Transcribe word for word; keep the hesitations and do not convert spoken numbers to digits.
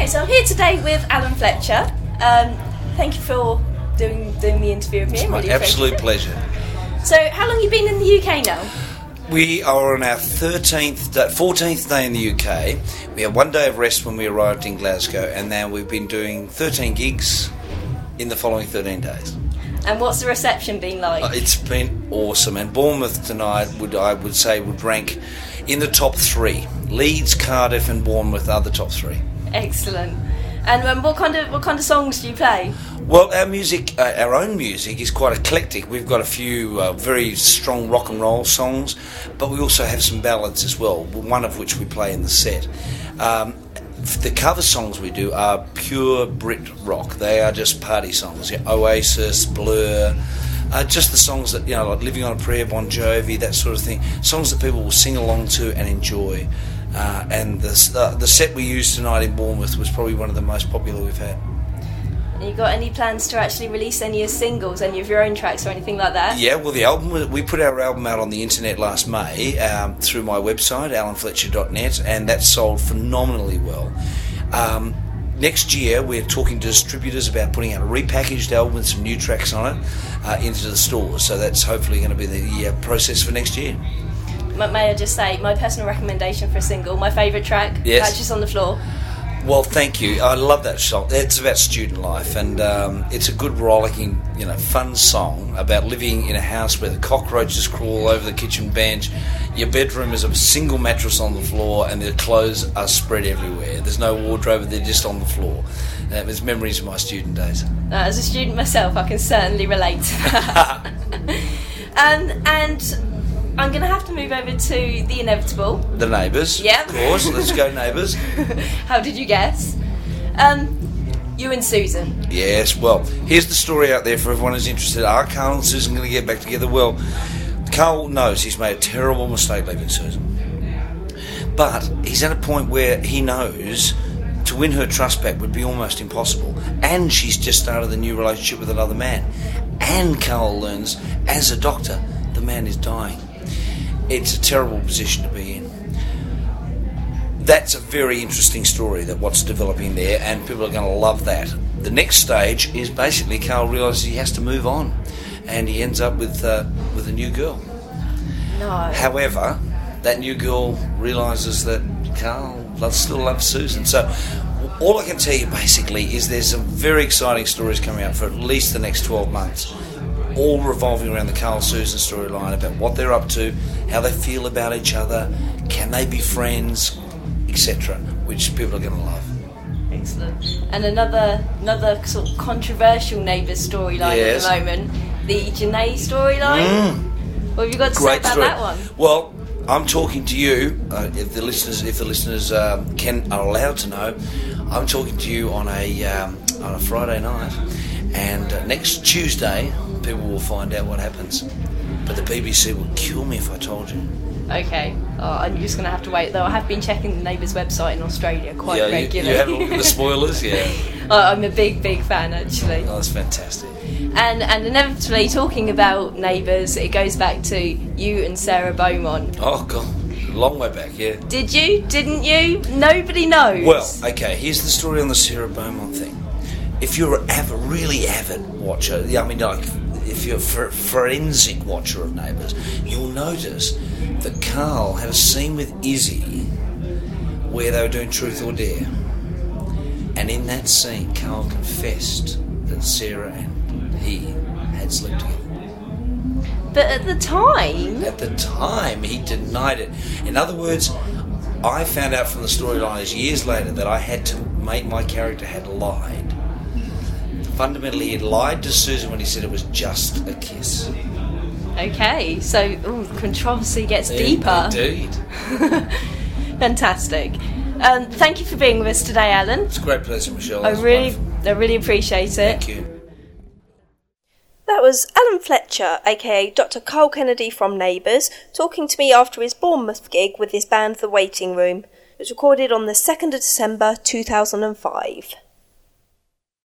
Okay, so I'm here today with Alan Fletcher. Um, thank you for doing doing the interview with me. It's my really absolute it. pleasure. So, how long have you been in the U K now? We are on our thirteenth, day, fourteenth day in the U K. We had one day of rest when we arrived in Glasgow, and now we've been doing thirteen gigs in the following thirteen days. And what's the reception been like? Uh, it's been awesome, and Bournemouth tonight would I would say would rank in the top three. Leeds, Cardiff, and Bournemouth are the top three. Excellent. And um, what kind of what kind of songs do you play? Well, our music, uh, our own music, is quite eclectic. We've got a few uh, very strong rock and roll songs, but we also have some ballads as well. One of which we play in the set. Um, the cover songs we do are pure Brit rock. They are just party songs. Yeah, Oasis, Blur, uh, just the songs that you know, like "Living on a Prayer," Bon Jovi, that sort of thing. Songs that people will sing along to and enjoy. Uh, and the uh, the set we used tonight in Bournemouth was probably one of the most popular we've had. And you got any plans to actually release any of your singles, any of your own tracks or anything like that? Yeah, well, the album, we put our album out on the internet last May um, through my website, alan fletcher dot net, and that sold phenomenally well. Um, next year, we're talking to distributors about putting out a repackaged album with some new tracks on it uh, into the stores. So that's hopefully going to be the uh, process for next year. May I just say, my personal recommendation for a single, my favourite track, yes. Patches on the Floor. Well, thank you. I love that song. It's about student life, and um, it's a good, rollicking, you know, fun song about living in a house where the cockroaches crawl over the kitchen bench. Your bedroom is a single mattress on the floor, and the clothes are spread everywhere. There's no wardrobe; they're just on the floor. Uh, it's memories of my student days. Uh, as a student myself, I can certainly relate to that. um, and. I'm going to have to move over to The Inevitable. The Neighbours. Yep. Of course. Let's go Neighbours. How did you guess? Um, you and Susan. Yes, well, here's the story out there for everyone who's interested. Are Carl and Susan going to get back together? Well, Carl knows he's made a terrible mistake leaving Susan. But he's at a point where he knows to win her trust back would be almost impossible. And she's just started a new relationship with another man. And Carl learns, as a doctor, the man is dying. It's a terrible position to be in. That's a very interesting story, that what's developing there, and people are going to love that. The next stage is basically Carl realises he has to move on, and he ends up with uh, with a new girl. No. However, that new girl realises that Carl loves, still loves Susan. So all I can tell you basically is there's some very exciting stories coming out for at least the next twelve months. All revolving around the Carl Susan storyline, about what they're up to, how they feel about each other, can they be friends, et cetera, which people are going to love. Excellent. And another another sort of controversial Neighbours storyline yes. at the moment, the Janae storyline. Mm. What have you got to Great say about story. that one? Well, I'm talking to you. Uh, if the listeners, if the listeners um, can are allowed to know, I'm talking to you on a um, on a Friday night, and uh, next Tuesday. People will find out what happens, but the B B C would kill me if I told you. Okay, oh, I'm just going to have to wait, though. I have been checking the Neighbours website in Australia quite yeah, regularly. You, you have a look at the spoilers, yeah. oh, I'm a big, big fan, actually. Oh, that's fantastic. And and inevitably, talking about Neighbours, it goes back to you and Sarah Beaumont. Oh God, long way back, yeah. Did you? Didn't you? Nobody knows. Well, okay. Here's the story on the Sarah Beaumont thing. If you're an avid, really avid watcher, I mean, like. If you're a forensic watcher of Neighbours, you'll notice that Carl had a scene with Izzy where they were doing Truth or Dare. And in that scene, Carl confessed that Sarah and he had slept together. But at the time... At the time, he denied it. In other words, I found out from the storylines years later that I had to make my character had lied. Fundamentally, he lied to Susan when he said it was just a kiss. Okay, so ooh, controversy gets deeper. Indeed. Fantastic. Um, thank you for being with us today, Alan. It's a great pleasure, Michelle. I really, I really appreciate it. Thank you. That was Alan Fletcher, aka Doctor Carl Kennedy from Neighbours, talking to me after his Bournemouth gig with his band The Waiting Room. It was recorded on the second of December two thousand five.